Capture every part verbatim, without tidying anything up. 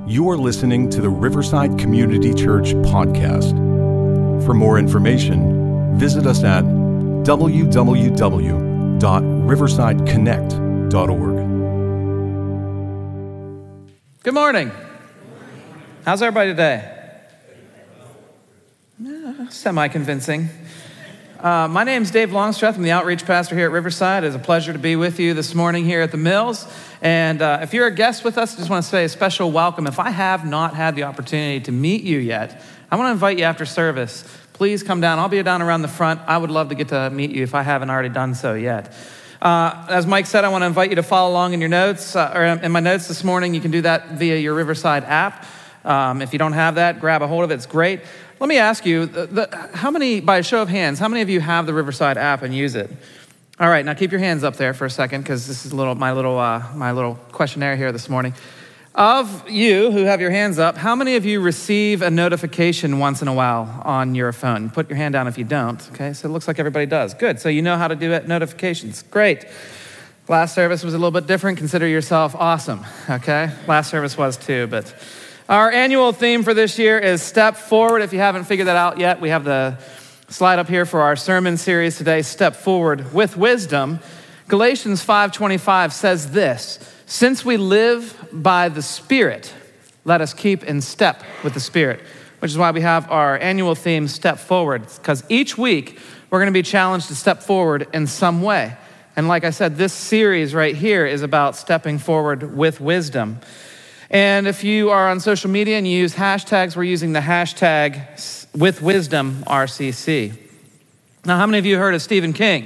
You are listening to the Riverside Community Church podcast. For more information, visit us at w w w dot riverside connect dot org. Good morning. How's everybody today? Uh, semi-convincing. Uh, my name's Dave Longstreth. I'm the outreach pastor here at Riverside. It's a pleasure to be with you this morning here at the Mills. And uh, if you're a guest with us, I just want to say a special welcome. If I have not had the opportunity to meet you yet, I want to invite you after service. Please come down. I'll be down around the front. I would love to get to meet you if I haven't already done so yet. Uh, as Mike said, I want to invite you to follow along in your notes, uh, or in my notes this morning. You can do that via your Riverside app. Um, if you don't have that, grab a hold of it. It's great. Let me ask you, the, the, how many, by a show of hands, how many of you have the Riverside app and use it? All right, now keep your hands up there for a second, because this is a little my little uh, my little questionnaire here this morning. Of you who have your hands up, how many of you receive a notification once in a while on your phone? Put your hand down if you don't. Okay, so it looks like everybody does. Good. So you know how to do it. Notifications. Great. Last service was a little bit different. Consider yourself awesome. Okay, last service was too, but. Our annual theme for this year is Step Forward. If you haven't figured that out yet, we have the slide up here for our sermon series today, Step Forward with Wisdom. Galatians five twenty-five says this, since we live by the Spirit, let us keep in step with the Spirit, which is why we have our annual theme, Step Forward, because each week we're going to be challenged to step forward in some way. And like I said, this series right here is about stepping forward with wisdom. And if you are on social media and you use hashtags, we're using the hashtag with wisdom R C C. Now, how many of you heard of Stephen King?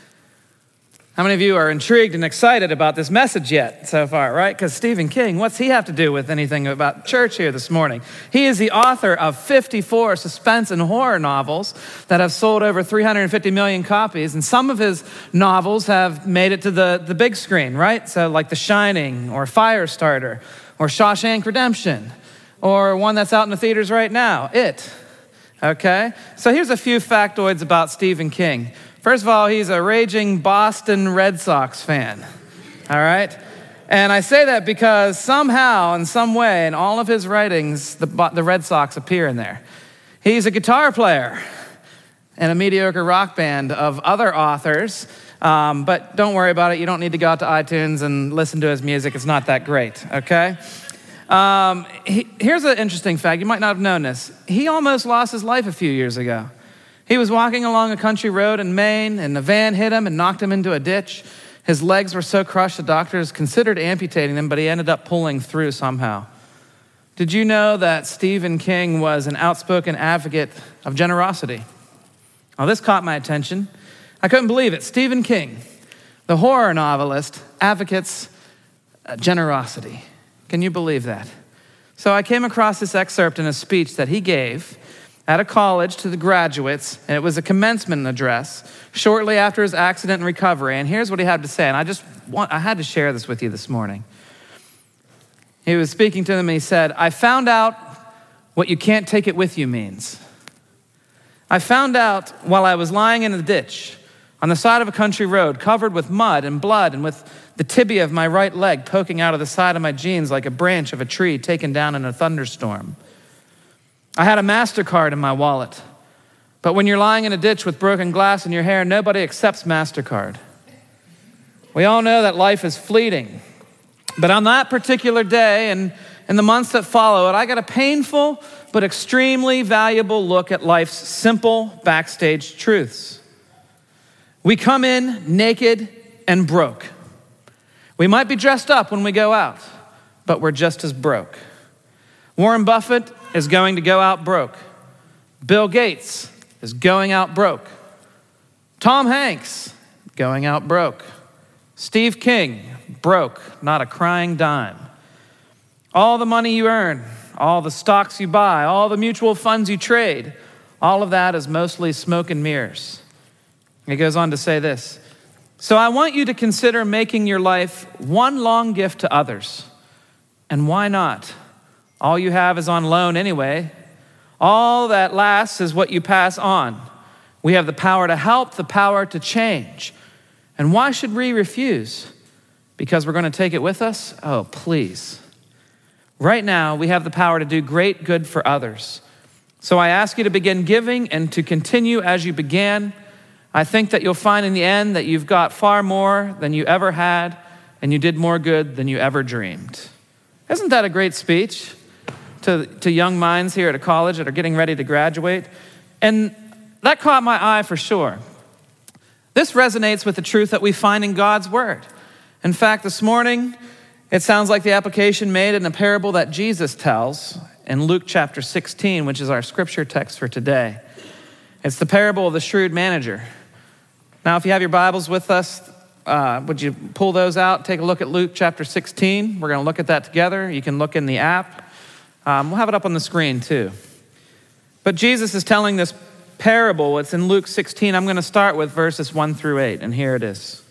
How many of you are intrigued and excited about this message yet so far, right? Because Stephen King, what's he have to do with anything about church here this morning? He is the author of fifty-four suspense and horror novels that have sold over three hundred fifty million copies. And some of his novels have made it to the, the big screen, right? So like The Shining or Firestarter, or Shawshank Redemption, or one that's out in the theaters right now, It, okay? So here's a few factoids about Stephen King. First of all, he's a raging Boston Red Sox fan, all right? And I say that because somehow, in some way, in all of his writings, the, the Red Sox appear in there. He's a guitar player in a mediocre rock band of other authors, Um, but don't worry about it. You don't need to go out to iTunes and listen to his music. It's not that great, okay? Um, he, here's an interesting fact. You might not have known this. He almost lost his life a few years ago. He was walking along a country road in Maine, and a van hit him and knocked him into a ditch. His legs were so crushed, the doctors considered amputating them, but he ended up pulling through somehow. Did you know that Stephen King was an outspoken advocate of generosity? Well, this caught my attention. I couldn't believe it. Stephen King, the horror novelist, advocates generosity. Can you believe that? So I came across this excerpt in a speech that he gave at a college to the graduates, and it was a commencement address shortly after his accident and recovery. And here's what he had to say, and I just want, I had to share this with you this morning. He was speaking to them, and he said, I found out what you can't take it with you means. I found out while I was lying in a ditch on the side of a country road, covered with mud and blood, and with the tibia of my right leg poking out of the side of my jeans like a branch of a tree taken down in a thunderstorm. I had a MasterCard in my wallet, but when you're lying in a ditch with broken glass in your hair, nobody accepts MasterCard. We all know that life is fleeting, but on that particular day and in the months that follow it, I got a painful but extremely valuable look at life's simple backstage truths. We come in naked and broke. We might be dressed up when we go out, but we're just as broke. Warren Buffett is going to go out broke. Bill Gates is going out broke. Tom Hanks, going out broke. Steve King, broke, not a crying dime. All the money you earn, all the stocks you buy, all the mutual funds you trade, all of that is mostly smoke and mirrors. He goes on to say this. So I want you to consider making your life one long gift to others. And why not? All you have is on loan anyway. All that lasts is what you pass on. We have the power to help, the power to change. And why should we refuse? Because we're going to take it with us? Oh, please. Right now, we have the power to do great good for others. So I ask you to begin giving and to continue as you began. I think that you'll find in the end that you've got far more than you ever had, and you did more good than you ever dreamed. Isn't that a great speech to, to young minds here at a college that are getting ready to graduate? And that caught my eye for sure. This resonates with the truth that we find in God's word. In fact, this morning, it sounds like the application made in a parable that Jesus tells in Luke chapter sixteen, which is our scripture text for today. It's the parable of the shrewd manager. Now, if you have your Bibles with us, uh, would you pull those out? Take a look at Luke chapter sixteen. We're going to look at that together. You can look in the app. Um, we'll have it up on the screen too. But Jesus is telling this parable. It's in Luke sixteen. I'm going to start with verses one through eight, and here it is.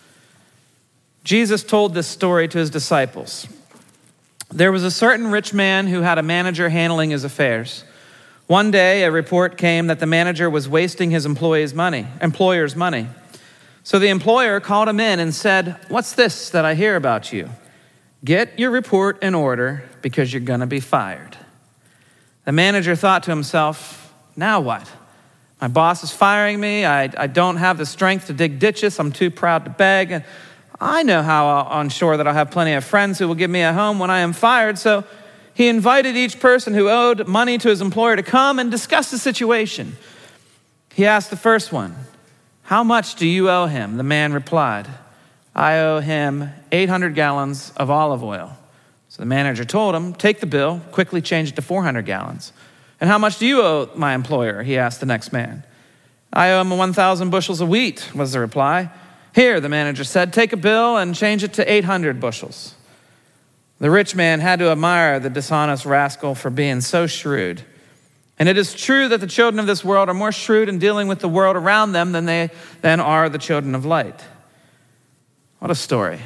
Jesus told this story to his disciples. There was a certain rich man who had a manager handling his affairs. One day, a report came that the manager was wasting his employees' money, employer's money. So the employer called him in and said, "What's this that I hear about you? Get your report in order because you're going to be fired." The manager thought to himself, "Now what? My boss is firing me. I, I don't have the strength to dig ditches. I'm too proud to beg. I know how I'll ensure that I'll have plenty of friends who will give me a home when I am fired." So he invited each person who owed money to his employer to come and discuss the situation. He asked the first one, "How much do you owe him?" The man replied, "I owe him eight hundred gallons of olive oil." So the manager told him, "Take the bill, quickly change it to four hundred gallons. "And how much do you owe my employer?" he asked the next man. "I owe him one thousand bushels of wheat," was the reply. "Here," the manager said, "take a bill and change it to eight hundred bushels. The rich man had to admire the dishonest rascal for being so shrewd. And it is true that the children of this world are more shrewd in dealing with the world around them than they than are the children of light. What a story.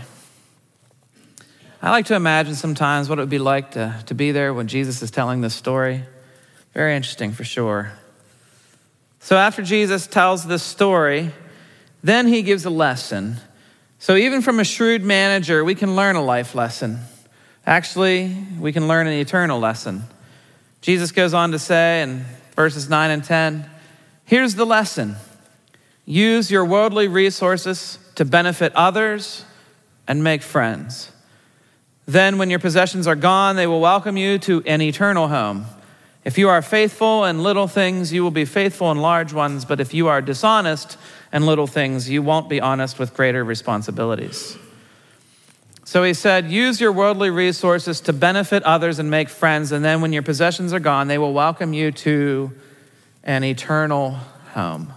I like to imagine sometimes what it would be like to, to be there when Jesus is telling this story. Very interesting for sure. So after Jesus tells this story, then he gives a lesson. So even from a shrewd manager, we can learn a life lesson. Actually, we can learn an eternal lesson. Jesus goes on to say in verses nine and ten, here's the lesson. Use your worldly resources to benefit others and make friends. Then when your possessions are gone, they will welcome you to an eternal home. If you are faithful in little things, you will be faithful in large ones. But if you are dishonest in little things, you won't be honest with greater responsibilities. So he said, use your worldly resources to benefit others and make friends. And then when your possessions are gone, they will welcome you to an eternal home.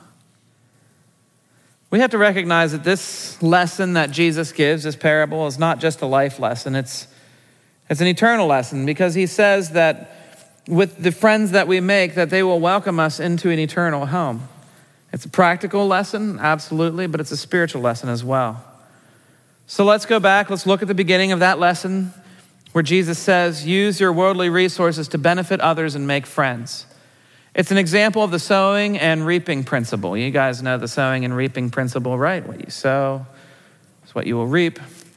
We have to recognize that this lesson that Jesus gives, this parable, is not just a life lesson. It's, it's an eternal lesson, because he says that with the friends that we make, that they will welcome us into an eternal home. It's a practical lesson, absolutely, but it's a spiritual lesson as well. So let's go back. Let's look at the beginning of that lesson where Jesus says, use your worldly resources to benefit others and make friends. It's an example of the sowing and reaping principle. You guys know the sowing and reaping principle, right? What you sow is what you will reap.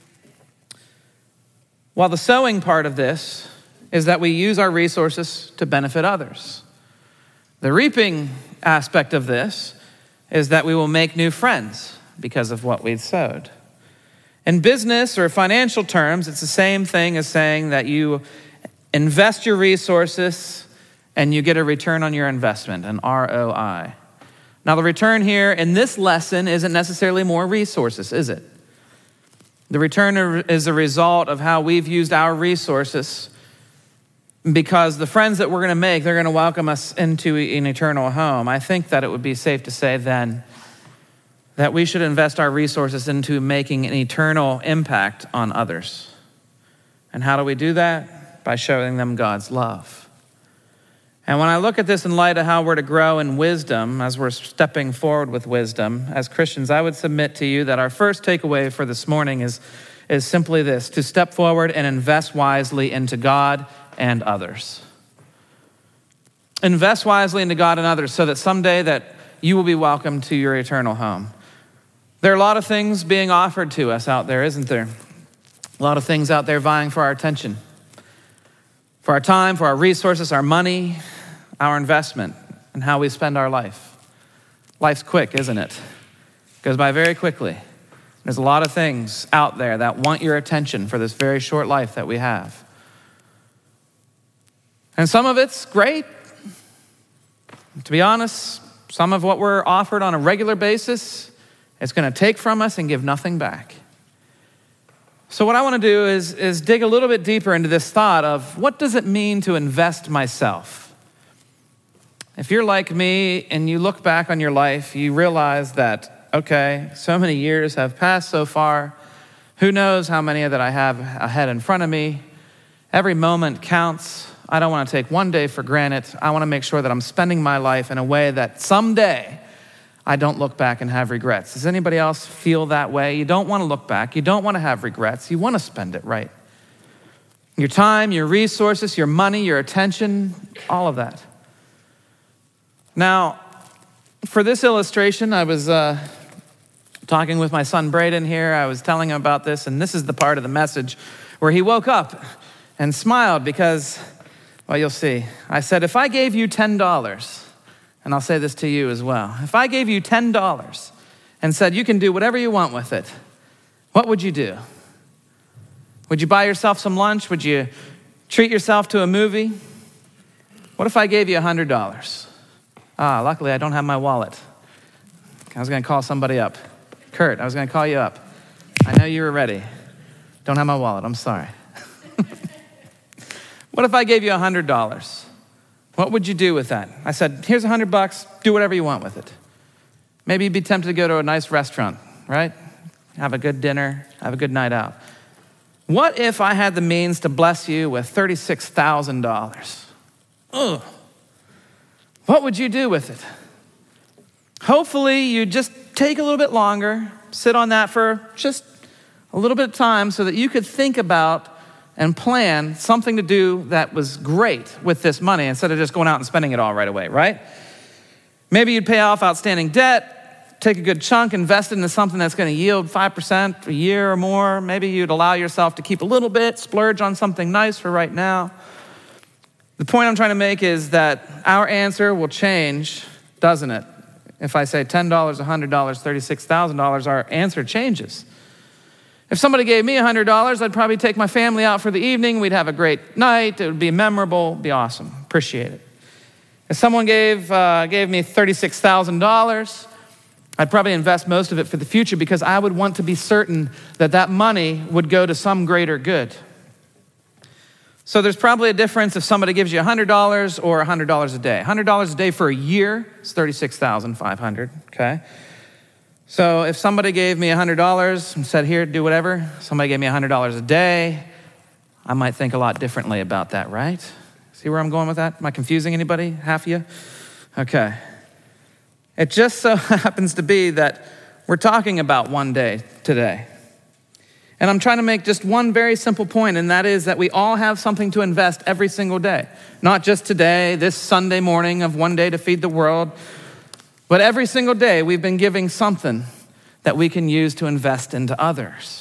While the sowing part of this is that we use our resources to benefit others. The reaping aspect of this is that we will make new friends because of what we've sowed. In business or financial terms, it's the same thing as saying that you invest your resources and you get a return on your investment, an R O I. Now, the return here in this lesson isn't necessarily more resources, is it? The return is a result of how we've used our resources, because the friends that we're going to make, they're going to welcome us into an eternal home. I think that it would be safe to say then that we should invest our resources into making an eternal impact on others. And how do we do that? By showing them God's love. And when I look at this in light of how we're to grow in wisdom, as we're stepping forward with wisdom, as Christians, I would submit to you that our first takeaway for this morning is, is simply this: to step forward and invest wisely into God and others. Invest wisely into God and others so that someday that you will be welcomed to your eternal home. There are a lot of things being offered to us out there, isn't there? A lot of things out there vying for our attention. for our time, for our resources, our money, our investment, and how we spend our life. Life's quick, isn't it? It goes by very quickly. There's a lot of things out there that want your attention for this very short life that we have. And some of it's great. To be honest, some of what we're offered on a regular basis, it's going to take from us and give nothing back. So what I want to do is, is dig a little bit deeper into this thought of what does it mean to invest myself? If you're like me and you look back on your life, you realize that, okay, so many years have passed so far. Who knows how many that I have ahead in front of me? Every moment counts. I don't want to take one day for granted. I want to make sure that I'm spending my life in a way that someday I don't look back and have regrets. Does anybody else feel that way? You don't want to look back. You don't want to have regrets. You want to spend it right. Your time, your resources, your money, your attention, all of that. Now, for this illustration, I was uh, talking with my son Braden here. I was telling him about this, and this is the part of the message where he woke up and smiled because, well, you'll see. I said, if I gave you ten dollars, and I'll say this to you as well. If I gave you ten dollars and said you can do whatever you want with it, what would you do? Would you buy yourself some lunch? Would you treat yourself to a movie? What if I gave you one hundred dollars? Ah, luckily I don't have my wallet. I was going to call somebody up. Kurt, I was going to call you up. I know you were ready. Don't have my wallet, I'm sorry. What if I gave you one hundred dollars? What would you do with that? I said, here's a hundred bucks, do whatever you want with it. Maybe you'd be tempted to go to a nice restaurant, right? Have a good dinner, have a good night out. What if I had the means to bless you with thirty-six thousand dollars? Ugh. What would you do with it? Hopefully you'd just take a little bit longer, sit on that for just a little bit of time so that you could think about and plan something to do that was great with this money instead of just going out and spending it all right away, right? Maybe you'd pay off outstanding debt, take a good chunk, invest it into something that's going to yield five percent a year or more. Maybe you'd allow yourself to keep a little bit, splurge on something nice for right now. The point I'm trying to make is that our answer will change, doesn't it? If I say ten dollars, one hundred dollars, thirty-six thousand dollars, our answer changes. If somebody gave me one hundred dollars, I'd probably take my family out for the evening. We'd have a great night. It would be memorable, be awesome. Appreciate it. If someone gave uh, gave me thirty-six thousand dollars, I'd probably invest most of it for the future because I would want to be certain that that money would go to some greater good. So there's probably a difference if somebody gives you one hundred dollars or one hundred dollars a day. one hundred dollars a day for a year is thirty-six thousand five hundred dollars, okay? So if somebody gave me one hundred dollars and said, here, do whatever, somebody gave me one hundred dollars a day, I might think a lot differently about that, right? See where I'm going with that? Am I confusing anybody? Half of you? Okay. It just so happens to be that we're talking about one day today. And I'm trying to make just one very simple point, and that is that we all have something to invest every single day. Not just today, this Sunday morning of One Day to Feed the World, but every single day we've been giving something that we can use to invest into others.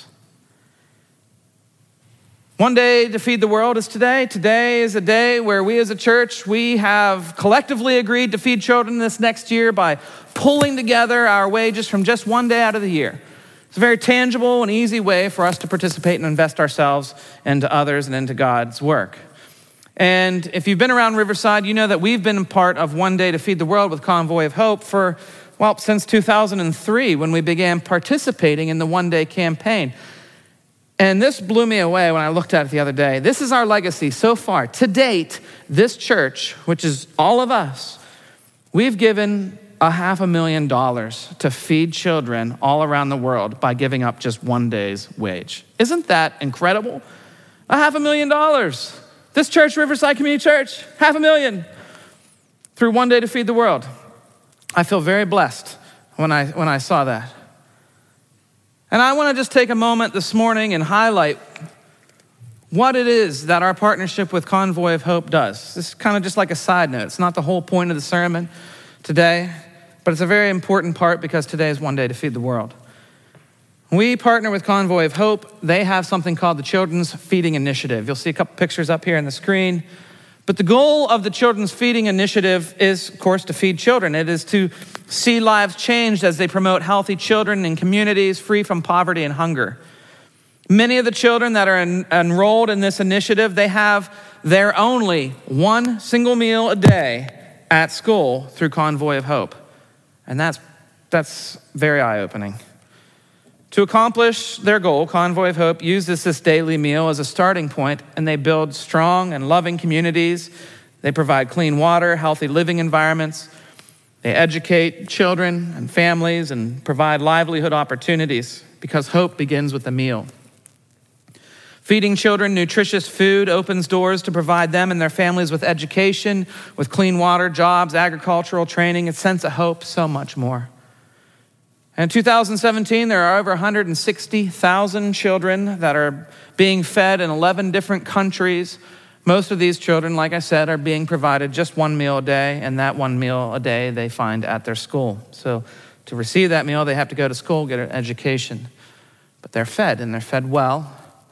One Day to Feed the World is today. Today is a day where we as a church, we have collectively agreed to feed children this next year by pulling together our wages from just one day out of the year. It's a very tangible and easy way for us to participate and invest ourselves into others and into God's work. And if you've been around Riverside, you know that we've been part of One Day to Feed the World with Convoy of Hope for, well, since two thousand three when we began participating in the One Day campaign. And this blew me away when I looked at it the other day. This is our legacy so far. To date, this church, which is all of us, we've given a half a million dollars to feed children all around the world by giving up just one day's wage. Isn't that incredible? A half a million dollars. This church, Riverside Community Church, half a million through One Day to Feed the World. I feel very blessed when I when I saw that. And I want to just take a moment this morning and highlight what it is that our partnership with Convoy of Hope does. This is kind of just like a side note. It's not the whole point of the sermon today, but it's a very important part because today is One Day to Feed the World. We partner with Convoy of Hope. They have something called the Children's Feeding Initiative. You'll see a couple pictures up here on the screen. But the goal of the Children's Feeding Initiative is, of course, to feed children. It is to see lives changed as they promote healthy children in communities free from poverty and hunger. Many of the children that are en- enrolled in this initiative, they have their only one single meal a day at school through Convoy of Hope. And that's, that's very eye-opening. To accomplish their goal, Convoy of Hope uses this daily meal as a starting point, and they build strong and loving communities. They provide clean water, healthy living environments. They educate children and families and provide livelihood opportunities because hope begins with a meal. Feeding children nutritious food opens doors to provide them and their families with education, with clean water, jobs, agricultural training, a sense of hope, so much more. In two thousand seventeen, there are over one hundred sixty thousand children that are being fed in eleven different countries. Most of these children, like I said, are being provided just one meal a day, and that one meal a day they find at their school. So to receive that meal, they have to go to school, get an education. But they're fed, and they're fed well.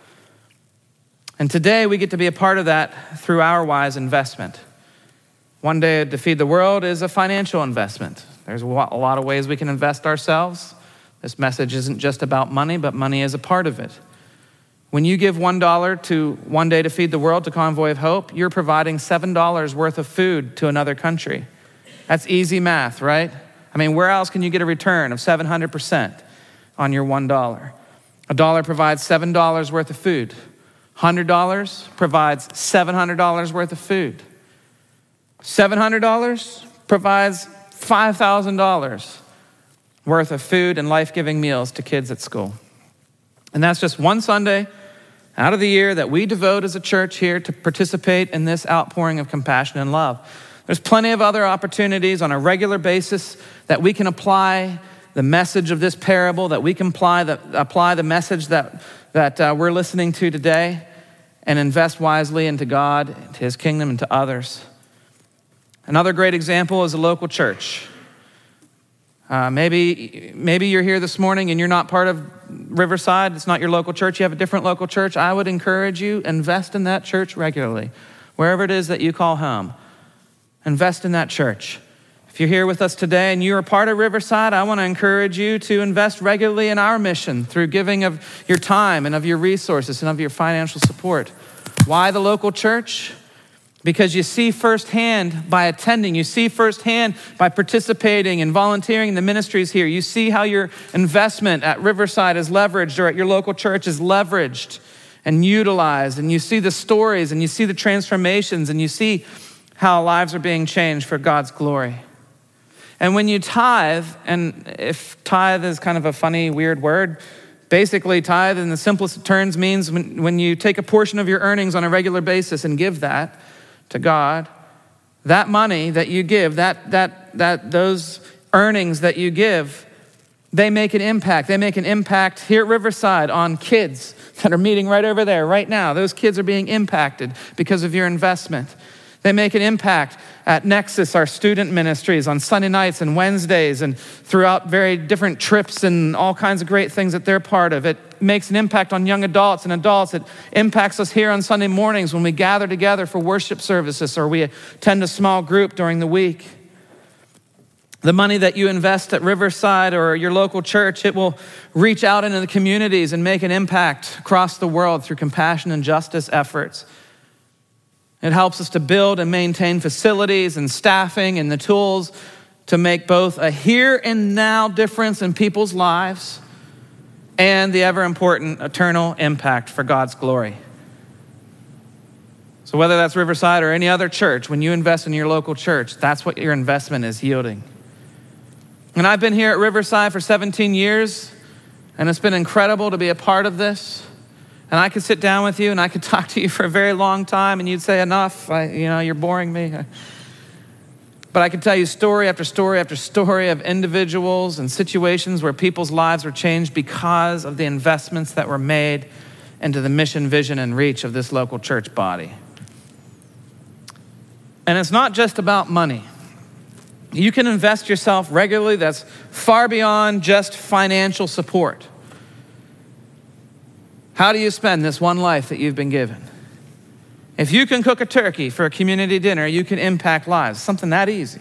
And today, we get to be a part of that through our wise investment. One Day to Feed the World is a financial investment. There's a lot of ways we can invest ourselves. This message isn't just about money, but money is a part of it. When you give one dollar to One Day to Feed the World, to Convoy of Hope, you're providing seven dollars worth of food to another country. That's easy math, right? I mean, where else can you get a return of seven hundred percent on your one dollar? A dollar provides seven dollars worth of food. one hundred dollars provides seven hundred dollars worth of food. seven hundred dollars provides five thousand dollars worth of food and life-giving meals to kids at school. And that's just one Sunday out of the year that we devote as a church here to participate in this outpouring of compassion and love. There's plenty of other opportunities on a regular basis that we can apply the message of this parable, that we can apply the, apply the message that, that uh, we're listening to today and invest wisely into God, into his kingdom, and to others. Another great example is a local church. Uh, maybe, maybe you're here this morning and you're not part of Riverside. It's not your local church. You have a different local church. I would encourage you, invest in that church regularly. Wherever it is that you call home, invest in that church. If you're here with us today and you're a part of Riverside, I want to encourage you to invest regularly in our mission through giving of your time and of your resources and of your financial support. Why the local church? Because you see firsthand by attending, you see firsthand by participating and volunteering in the ministries here. You see how your investment at Riverside is leveraged, or at your local church is leveraged and utilized. And you see the stories and you see the transformations and you see how lives are being changed for God's glory. And when you tithe, and if tithe is kind of a funny, weird word, basically tithe in the simplest of terms means when, when you take a portion of your earnings on a regular basis and give that to God, that money that you give, that that that those earnings that you give, they make an impact. They make an impact here at Riverside on kids that are meeting right over there right now. Those kids are being impacted because of your investment. They make an impact at Nexus, our student ministries, on Sunday nights and Wednesdays and throughout very different trips and all kinds of great things that they're part of. It makes an impact on young adults and adults. It impacts us here on Sunday mornings when we gather together for worship services or we attend a small group during the week. The money that you invest at Riverside or your local church, it will reach out into the communities and make an impact across the world through compassion and justice efforts. It helps us to build and maintain facilities and staffing and the tools to make both a here and now difference in people's lives and the ever important eternal impact for God's glory. So whether that's Riverside or any other church, when you invest in your local church, that's what your investment is yielding. And I've been here at Riverside for seventeen years, and it's been incredible to be a part of this. And I could sit down with you and I could talk to you for a very long time and you'd say, enough, I, you know, you're boring me. But I could tell you story after story after story of individuals and situations where people's lives were changed because of the investments that were made into the mission, vision, and reach of this local church body. And it's not just about money. You can invest yourself regularly. That's far beyond just financial support. How do you spend this one life that you've been given? If you can cook a turkey for a community dinner, you can impact lives. Something that easy.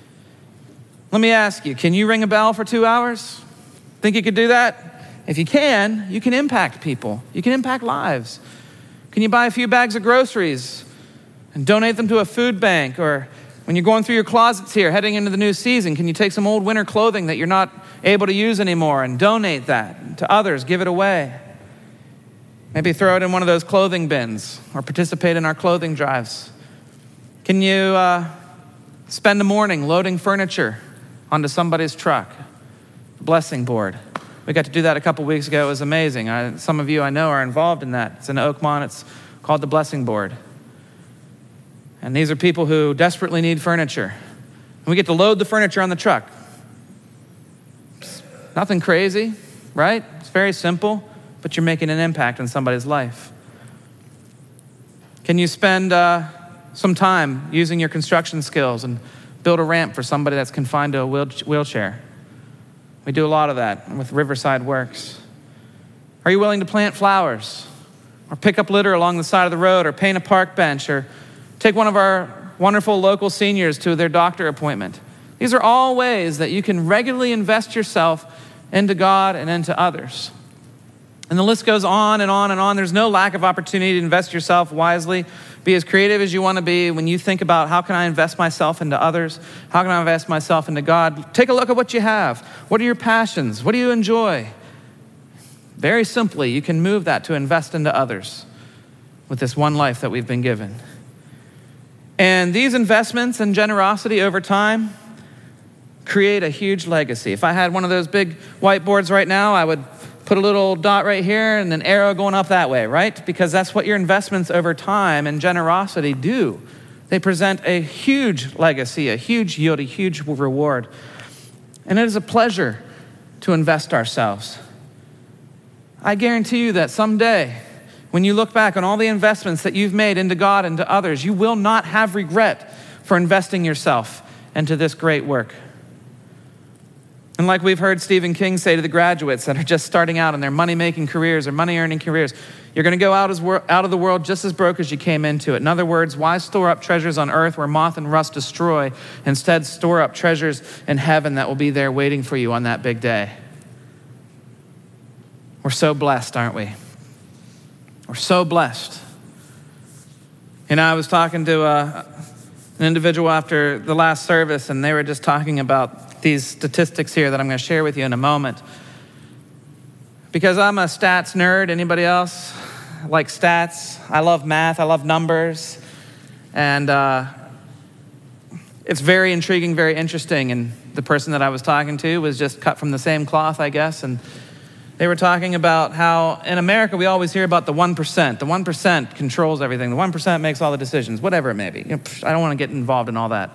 Let me ask you, can you ring a bell for two hours? Think you could do that? If you can, you can impact people. You can impact lives. Can you buy a few bags of groceries and donate them to a food bank? Or when you're going through your closets here, heading into the new season, can you take some old winter clothing that you're not able to use anymore and donate that to others, give it away? Maybe throw it in one of those clothing bins or participate in our clothing drives. Can you uh, spend a morning loading furniture onto somebody's truck? Blessing board. We got to do that a couple weeks ago. It was amazing. I, some of you I know are involved in that. It's in Oakmont. It's called the Blessing Board. And these are people who desperately need furniture. And we get to load the furniture on the truck. It's nothing crazy, right? It's very simple. But you're making an impact on somebody's life. Can you spend uh, some time using your construction skills and build a ramp for somebody that's confined to a wheelchair? We do a lot of that with Riverside Works. Are you willing to plant flowers or pick up litter along the side of the road or paint a park bench or take one of our wonderful local seniors to their doctor appointment? These are all ways that you can regularly invest yourself into God and into others. And the list goes on and on and on. There's no lack of opportunity to invest yourself wisely. Be as creative as you want to be when you think about how can I invest myself into others? How can I invest myself into God? Take a look at what you have. What are your passions? What do you enjoy? Very simply, you can move that to invest into others with this one life that we've been given. And these investments and generosity over time create a huge legacy. If I had one of those big whiteboards right now, I would put a little dot right here and an arrow going up that way, right? Because that's what your investments over time and generosity do. They present a huge legacy, a huge yield, a huge reward. And it is a pleasure to invest ourselves. I guarantee you that someday, when you look back on all the investments that you've made into God and to others, you will not have regret for investing yourself into this great work. And like we've heard Stephen King say to the graduates that are just starting out in their money-making careers or money-earning careers, you're going to go out, as wor- out of the world just as broke as you came into it. In other words, why store up treasures on earth where moth and rust destroy? Instead, store up treasures in heaven that will be there waiting for you on that big day. We're so blessed, aren't we? We're so blessed. You know, I was talking to uh, an individual after the last service, and they were just talking about these statistics here that I'm going to share with you in a moment. Because I'm a stats nerd. Anybody else like stats? I love math. I love numbers. And uh, it's very intriguing, very interesting. And the person that I was talking to was just cut from the same cloth, I guess. And they were talking about how in America we always hear about the one percent. The one percent controls everything. The one percent makes all the decisions, whatever it may be. You know, I don't want to get involved in all that.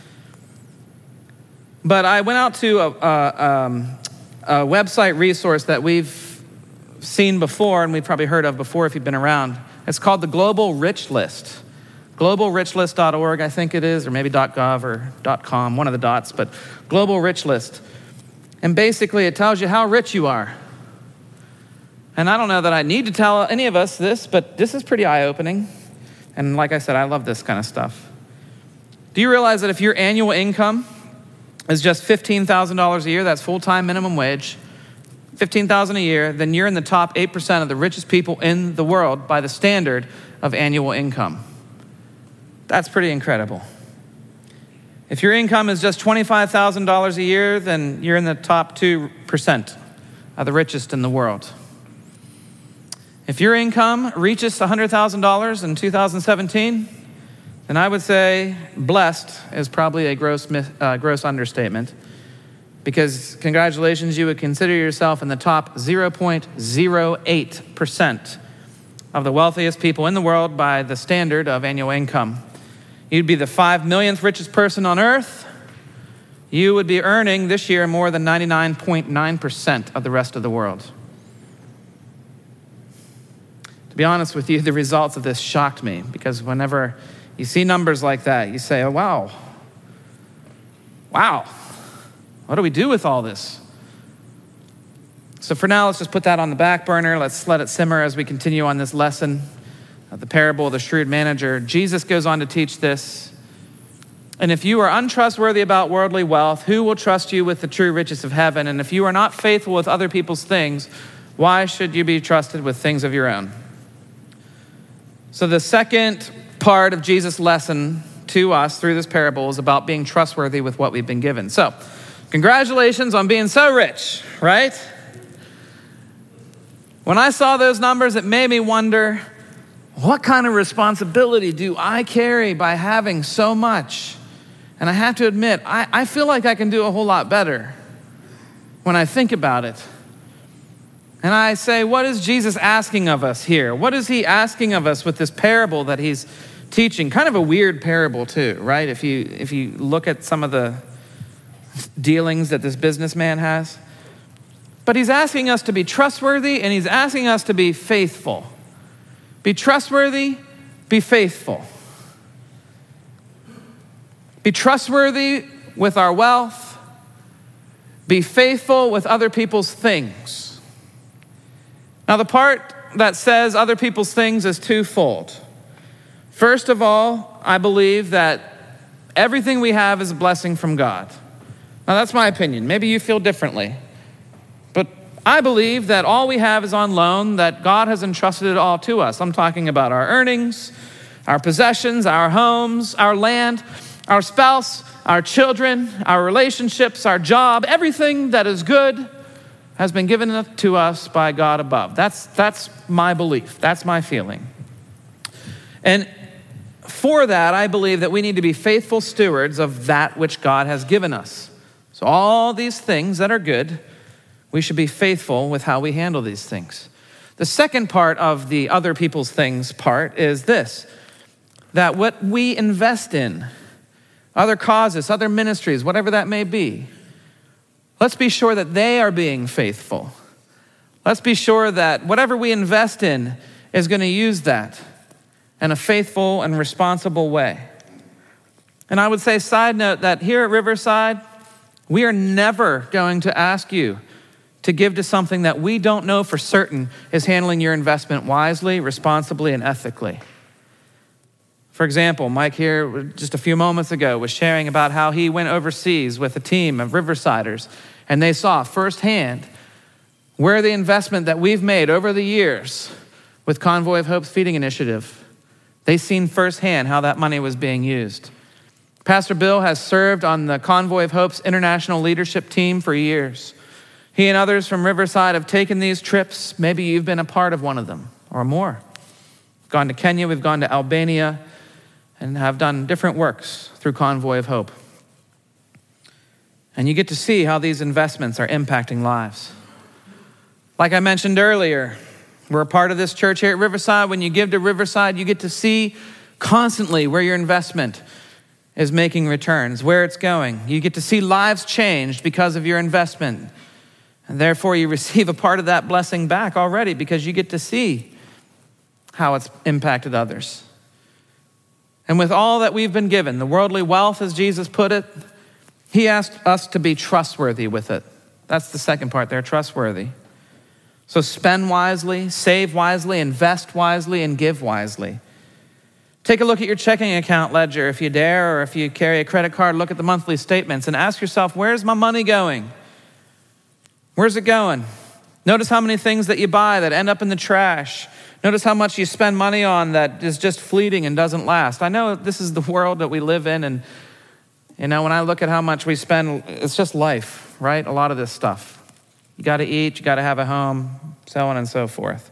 But I went out to a, a, um, a website resource that we've seen before, and we've probably heard of before if you've been around. It's called the Global Rich List. global rich list dot org, I think it is, or maybe .gov or .com, one of the dots, but Global Rich List. And basically it tells you how rich you are. And I don't know that I need to tell any of us this, but this is pretty eye-opening. And like I said, I love this kind of stuff. Do you realize that if your annual income is just fifteen thousand dollars a year, that's full-time minimum wage, fifteen thousand dollars a year, then you're in the top eight percent of the richest people in the world by the standard of annual income. That's pretty incredible. If your income is just twenty-five thousand dollars a year, then you're in the top two percent of the richest in the world. If your income reaches one hundred thousand dollars in two thousand seventeen, then I would say blessed is probably a gross uh, gross understatement, because congratulations, you would consider yourself in the top zero point zero eight percent of the wealthiest people in the world by the standard of annual income. You'd be the five millionth richest person on earth. You would be earning this year more than ninety-nine point nine percent of the rest of the world. To be honest with you, the results of this shocked me, because whenever you see numbers like that, you say, oh, wow. Wow. What do we do with all this? So for now, let's just put that on the back burner. Let's let it simmer as we continue on this lesson of the parable of the shrewd manager. Jesus goes on to teach this. And if you are untrustworthy about worldly wealth, who will trust you with the true riches of heaven? And if you are not faithful with other people's things, why should you be trusted with things of your own? So the second part of Jesus' lesson to us through this parable is about being trustworthy with what we've been given. So congratulations on being so rich, right? When I saw those numbers, it made me wonder, what kind of responsibility do I carry by having so much? And I have to admit, I, I feel like I can do a whole lot better when I think about it. And I say, what is Jesus asking of us here? What is he asking of us with this parable that he's teaching? Kind of a weird parable too, right? If you, if you look at some of the dealings that this businessman has. But he's asking us to be trustworthy, and he's asking us to be faithful. Be trustworthy, be faithful. Be trustworthy with our wealth. Be faithful with other people's things. Now, the part that says other people's things is twofold. First of all, I believe that everything we have is a blessing from God. Now, that's my opinion. Maybe you feel differently. But I believe that all we have is on loan, that God has entrusted it all to us. I'm talking about our earnings, our possessions, our homes, our land, our spouse, our children, our relationships, our job. Everything that is good has been given to us by God above. That's, that's my belief. That's my feeling. And for that, I believe that we need to be faithful stewards of that which God has given us. So all these things that are good, we should be faithful with how we handle these things. The second part of the other people's things part is this, that what we invest in, other causes, other ministries, whatever that may be, let's be sure that they are being faithful. Let's be sure that whatever we invest in is going to use that in a faithful and responsible way. And I would say, side note, that here at Riverside, we are never going to ask you to give to something that we don't know for certain is handling your investment wisely, responsibly, and ethically. For example, Mike here just a few moments ago was sharing about how he went overseas with a team of Riversiders, and they saw firsthand where the investment that we've made over the years with Convoy of Hope's feeding initiative, they've seen firsthand how that money was being used. Pastor Bill has served on the Convoy of Hope's international leadership team for years. He and others from Riverside have taken these trips. Maybe you've been a part of one of them or more. We've gone to Kenya, we've gone to Albania, and have done different works through Convoy of Hope. And you get to see how these investments are impacting lives. Like I mentioned earlier, we're a part of this church here at Riverside. When you give to Riverside, you get to see constantly where your investment is making returns, where it's going. You get to see lives changed because of your investment. And therefore, you receive a part of that blessing back already because you get to see how it's impacted others. And with all that we've been given, the worldly wealth, as Jesus put it, he asked us to be trustworthy with it. That's the second part there, trustworthy. So spend wisely, save wisely, invest wisely, and give wisely. Take a look at your checking account ledger if you dare, or if you carry a credit card, look at the monthly statements and ask yourself, where's my money going? Where's it going? Notice how many things that you buy that end up in the trash. Notice how much you spend money on that is just fleeting and doesn't last. I know this is the world that we live in, and you know, when I look at how much we spend, it's just life, right? A lot of this stuff. You got to eat, you got to have a home, so on and so forth.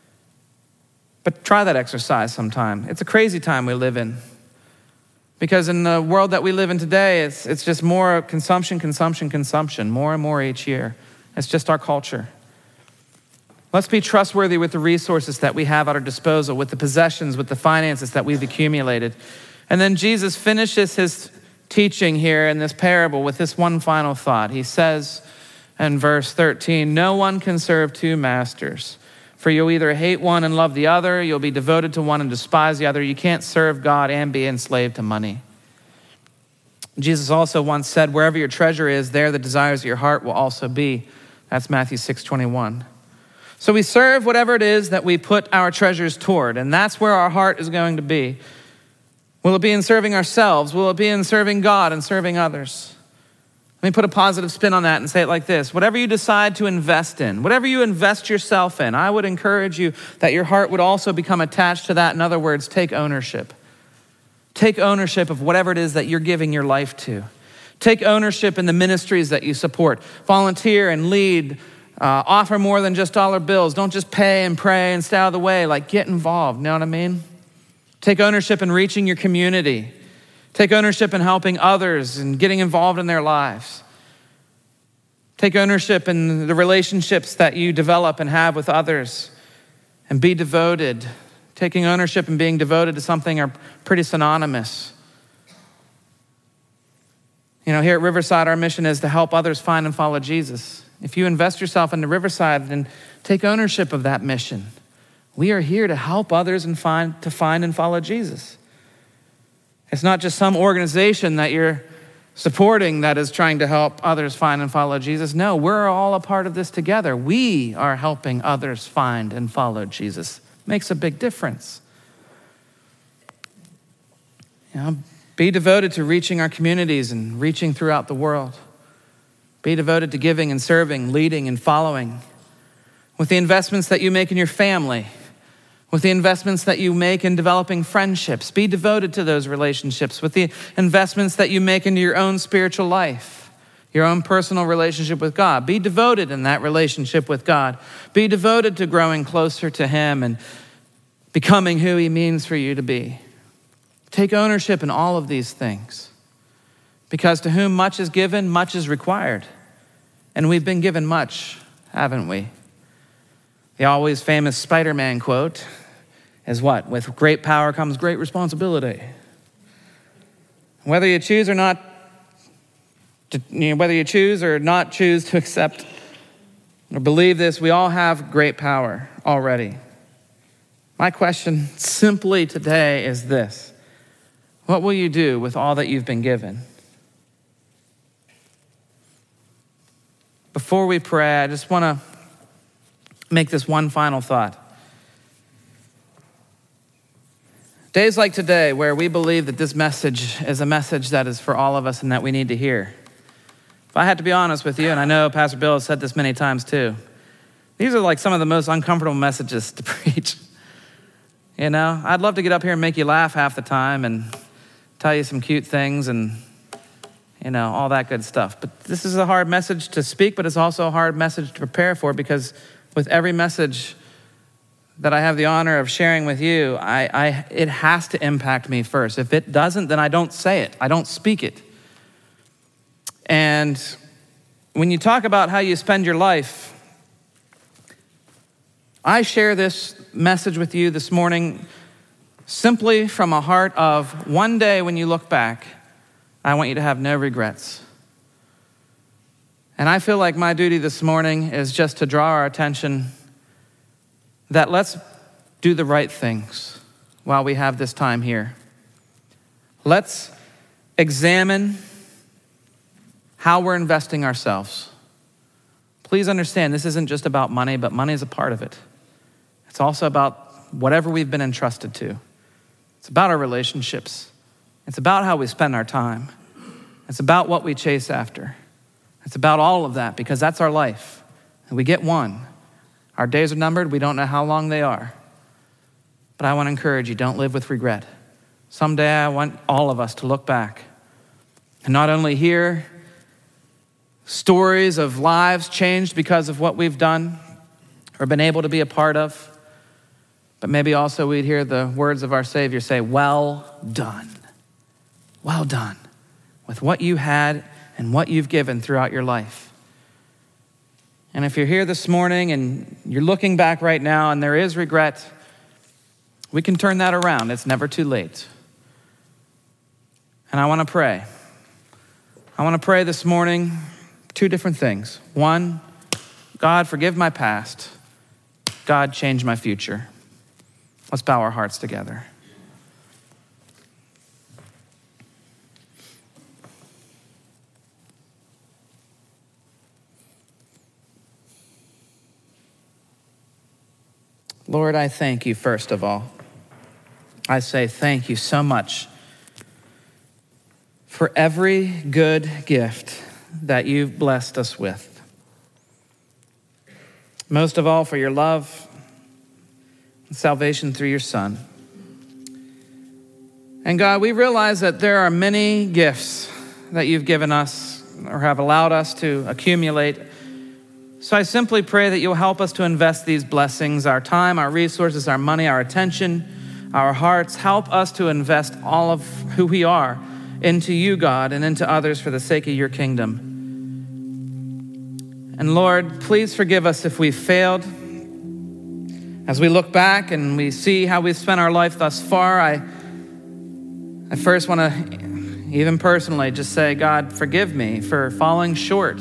But try that exercise sometime. It's a crazy time we live in. Because in the world that we live in today, it's, it's just more consumption, consumption, consumption, more and more each year. It's just our culture. Let's be trustworthy with the resources that we have at our disposal, with the possessions, with the finances that we've accumulated. And then Jesus finishes his teaching here in this parable with this one final thought. He says in verse thirteen, no one can serve two masters, for you'll either hate one and love the other, you'll be devoted to one and despise the other. You can't serve God and be enslaved to money. Jesus also once said, wherever your treasure is, there the desires of your heart will also be. That's Matthew six twenty-one. So we serve whatever it is that we put our treasures toward, and that's where our heart is going to be. Will it be in serving ourselves? Will it be in serving God and serving others? Let me put a positive spin on that and say it like this. Whatever you decide to invest in, whatever you invest yourself in, I would encourage you that your heart would also become attached to that. In other words, take ownership. Take ownership of whatever it is that you're giving your life to. Take ownership in the ministries that you support. Volunteer and lead. Uh, offer more than just dollar bills. Don't just pay and pray and stay out of the way. Like, get involved, you know what I mean? Take ownership in reaching your community. Take ownership in helping others and getting involved in their lives. Take ownership in the relationships that you develop and have with others, and be devoted. Taking ownership and being devoted to something are pretty synonymous. You know, here at Riverside, our mission is to help others find and follow Jesus. If you invest yourself into Riverside, then take ownership of that mission. We are here to help others and find to find and follow Jesus. It's not just some organization that you're supporting that is trying to help others find and follow Jesus. No, we're all a part of this together. We are helping others find and follow Jesus. Makes a big difference. You know, be devoted to reaching our communities and reaching throughout the world. Be devoted to giving and serving, leading and following. With the investments that you make in your family, with the investments that you make in developing friendships, be devoted to those relationships. With the investments that you make into your own spiritual life, your own personal relationship with God, be devoted in that relationship with God. Be devoted to growing closer to Him and becoming who He means for you to be. Take ownership in all of these things, because to whom much is given, much is required. And we've been given much, haven't we? The always famous Spider-Man quote is what? With great power comes great responsibility. Whether you choose or not, to, you know, whether you choose or not choose to accept or believe this, we all have great power already. My question simply today is this: what will you do with all that you've been given? Before we pray, I just want to make this one final thought. Days like today, where we believe that this message is a message that is for all of us and that we need to hear. If I had to be honest with you, and I know Pastor Bill has said this many times too, these are like some of the most uncomfortable messages to preach. You know, I'd love to get up here and make you laugh half the time and tell you some cute things and, you know, all that good stuff. But this is a hard message to speak, but it's also a hard message to prepare for, because with every message that I have the honor of sharing with you, I, I, it has to impact me first. If it doesn't, then I don't say it. I don't speak it. And when you talk about how you spend your life, I share this message with you this morning simply from a heart of, one day when you look back, I want you to have no regrets. And I feel like my duty this morning is just to draw our attention that let's do the right things while we have this time here. Let's examine how we're investing ourselves. Please understand, this isn't just about money, but money is a part of it. It's also about whatever we've been entrusted to. It's about our relationships. It's about how we spend our time. It's about what we chase after. It's about all of that, because that's our life. And we get one. Our days are numbered. We don't know how long they are. But I want to encourage you, don't live with regret. Someday I want all of us to look back and not only hear stories of lives changed because of what we've done or been able to be a part of, but maybe also we'd hear the words of our Savior say, well done. Well done with what you had and what you've given throughout your life. And if you're here this morning and you're looking back right now and there is regret, we can turn that around. It's never too late. And I want to pray. I want to pray this morning two different things. One, God, forgive my past. God, change my future. Let's bow our hearts together. Lord, I thank you first of all. I say thank you so much for every good gift that you've blessed us with. Most of all, for your love and salvation through your Son. And God, we realize that there are many gifts that you've given us or have allowed us to accumulate. So I simply pray that you'll help us to invest these blessings, our time, our resources, our money, our attention, our hearts. Help us to invest all of who we are into you, God, and into others for the sake of your kingdom. And Lord, please forgive us if we've failed. As we look back and we see how we've spent our life thus far, I, I first want to, even personally, just say, God, forgive me for falling short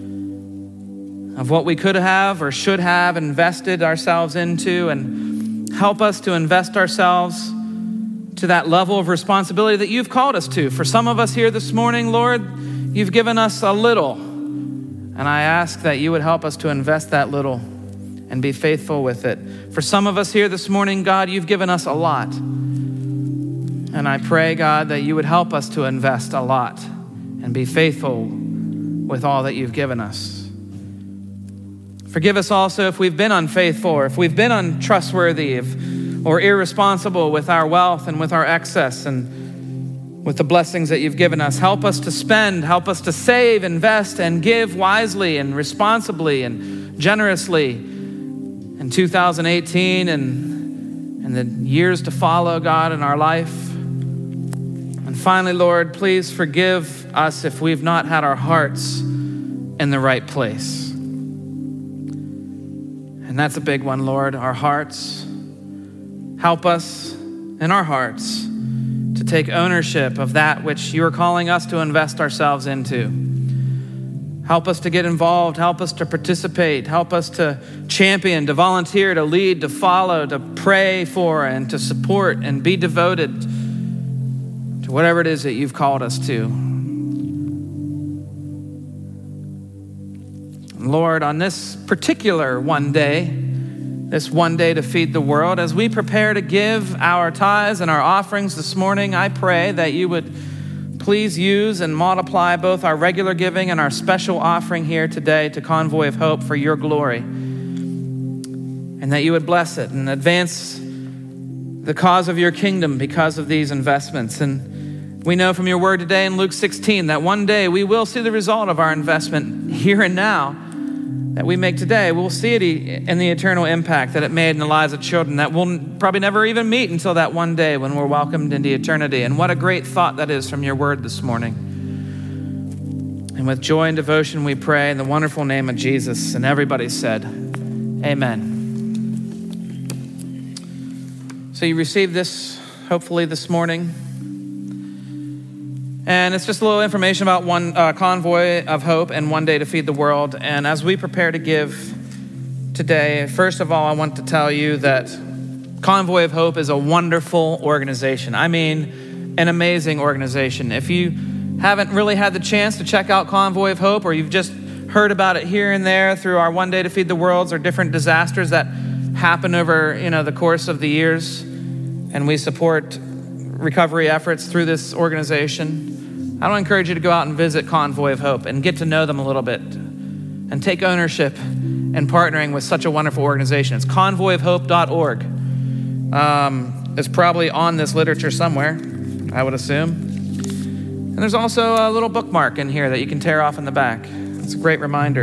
of what we could have or should have invested ourselves into, and help us to invest ourselves to that level of responsibility that you've called us to. For some of us here this morning, Lord, you've given us a little, and I ask that you would help us to invest that little and be faithful with it. For some of us here this morning, God, you've given us a lot, and I pray, God, that you would help us to invest a lot and be faithful with all that you've given us. Forgive us also if we've been unfaithful or if we've been untrustworthy if, or irresponsible with our wealth and with our excess and with the blessings that you've given us. Help us to spend, help us to save, invest, and give wisely and responsibly and generously in two thousand eighteen and, and the years to follow, God, in our life. And finally, Lord, please forgive us if we've not had our hearts in the right place. And that's a big one, Lord, our hearts. Help us in our hearts to take ownership of that which you are calling us to invest ourselves into. Help us to get involved. Help us to participate. Help us to champion, to volunteer, to lead, to follow, to pray for, and to support and be devoted to whatever it is that you've called us to. Lord, on this particular one day, this one day to feed the world, as we prepare to give our tithes and our offerings this morning, I pray that you would please use and multiply both our regular giving and our special offering here today to Convoy of Hope for your glory. And that you would bless it and advance the cause of your kingdom because of these investments. And we know from your word today in Luke sixteen that one day we will see the result of our investment here and now that we make today. We'll see it in the eternal impact that it made in the lives of children that we'll probably never even meet until that one day when we're welcomed into eternity. And what a great thought that is from your word this morning. And with joy and devotion we pray in the wonderful name of Jesus. And everybody said, amen. So you received this hopefully this morning. And it's just a little information about one uh, Convoy of Hope and One Day to Feed the World. And as we prepare to give today, first of all, I want to tell you that Convoy of Hope is a wonderful organization. I mean, an amazing organization. If you haven't really had the chance to check out Convoy of Hope, or you've just heard about it here and there through our One Day to Feed the Worlds or different disasters that happen over, you know, the course of the years, and we support recovery efforts through this organization, I don't encourage you to go out and visit Convoy of Hope and get to know them a little bit and take ownership in partnering with such a wonderful organization. It's convoy of hope dot org. Um, it's probably on this literature somewhere, I would assume. And there's also a little bookmark in here that you can tear off in the back. It's a great reminder.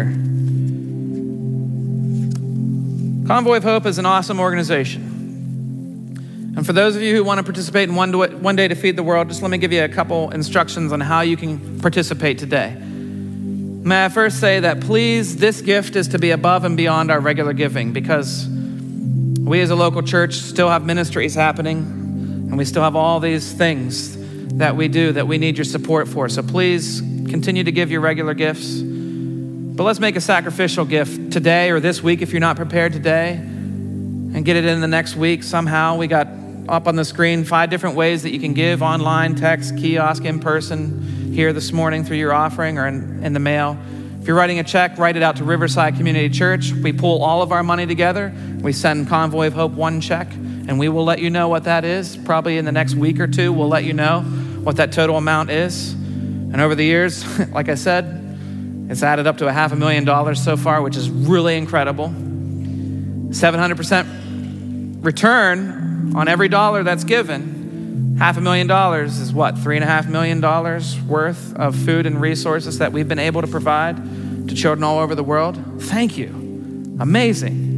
Convoy of Hope is an awesome organization. And for those of you who want to participate in One Day to Feed the World, just let me give you a couple instructions on how you can participate today. May I first say that please, this gift is to be above and beyond our regular giving, because we as a local church still have ministries happening, and we still have all these things that we do that we need your support for. So please continue to give your regular gifts, but let's make a sacrificial gift today or this week if you're not prepared today, and get it in the next week somehow. We got up on the screen five different ways that you can give: online, text, kiosk, in person, here this morning through your offering, or in, in the mail. If you're writing a check, write it out to Riverside Community Church. We pull all of our money together. We send Convoy of Hope one check, and we will let you know what that is. Probably in the next week or two, we'll let you know what that total amount is. And over the years, like I said, it's added up to a half a million dollars so far, which is really incredible. seven hundred percent return on every dollar that's given. Half a million dollars is what, three and a half million dollars worth of food and resources that we've been able to provide to children all over the world. Thank you. Amazing.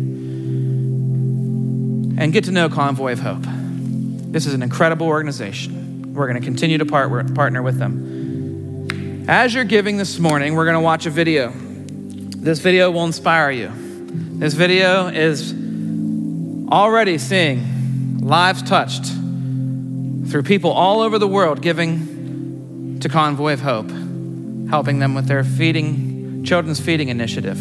And get to know Convoy of Hope. This is an incredible organization. We're going to continue to part- partner with them. As you're giving this morning, we're going to watch a video. This video will inspire you. This video is already seeing lives touched through people all over the world giving to Convoy of Hope, helping them with their feeding, children's feeding initiative.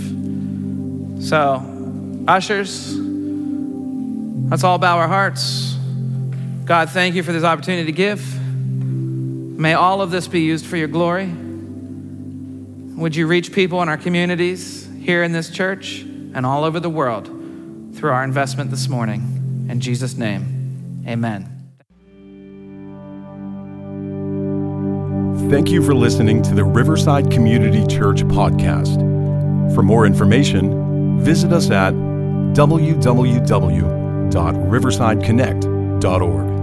So, ushers, let's all bow our hearts. God, thank you for this opportunity to give. May all of this be used for your glory. Would you reach people in our communities here in this church and all over the world through our investment this morning. In Jesus' name, amen. Thank you for listening to the Riverside Community Church podcast. For more information, visit us at w w w dot riverside connect dot org.